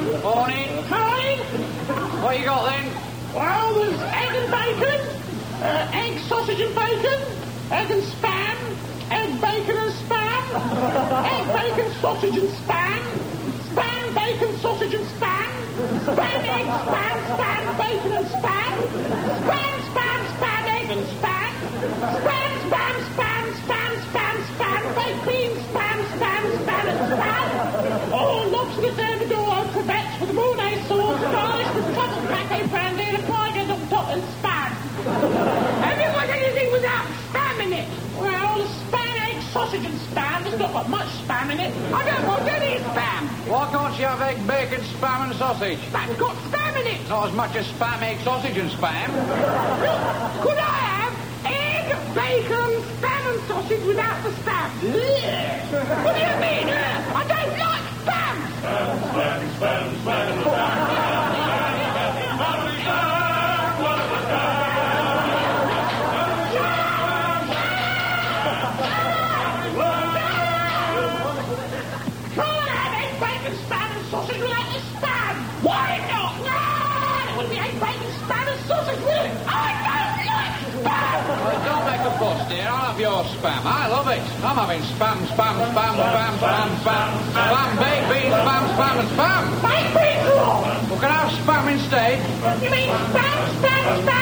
Morning. Fine. What you got then? Well, there's egg and bacon, egg, sausage and bacon, egg and spam, egg, bacon and spam, egg, bacon, sausage and spam, spam, bacon, sausage and spam, spam, egg, spam, spam, bacon and spam, spam, spam, spam, egg and spam, spam, spam, spam, spam, spam, spam, baked beans, spam, spam, spam and spam. Oh, lobster thermidor, crevettes with mayonnaise sauce, garnished with truffle pate brandy and a pie on top and spam. Have you got anything without spam in it? Well, spam, egg, sausage and spam. There's not got much spam in it. I don't want any spam. Why can't you have egg, bacon, spam and sausage? Spam's got spam in it. Not as much as spam, egg, sausage and spam. Could I have egg, bacon, spam and sausage without the spam? What do you mean? I don't like spam. Can't have egg, bacon, spam and sausage without the spam. Why not? No, it wouldn't be egg, bacon, spam and sausage, will it? I don't like spam. Well, don't make a fuss, dear. I'll have your spam. I love it. I'm having spam, spam, spam, spam, spam, spam, spam, baked beans, spam, spam and spam. Baked beans what? Well, can I have spam instead? You mean spam, spam, spam?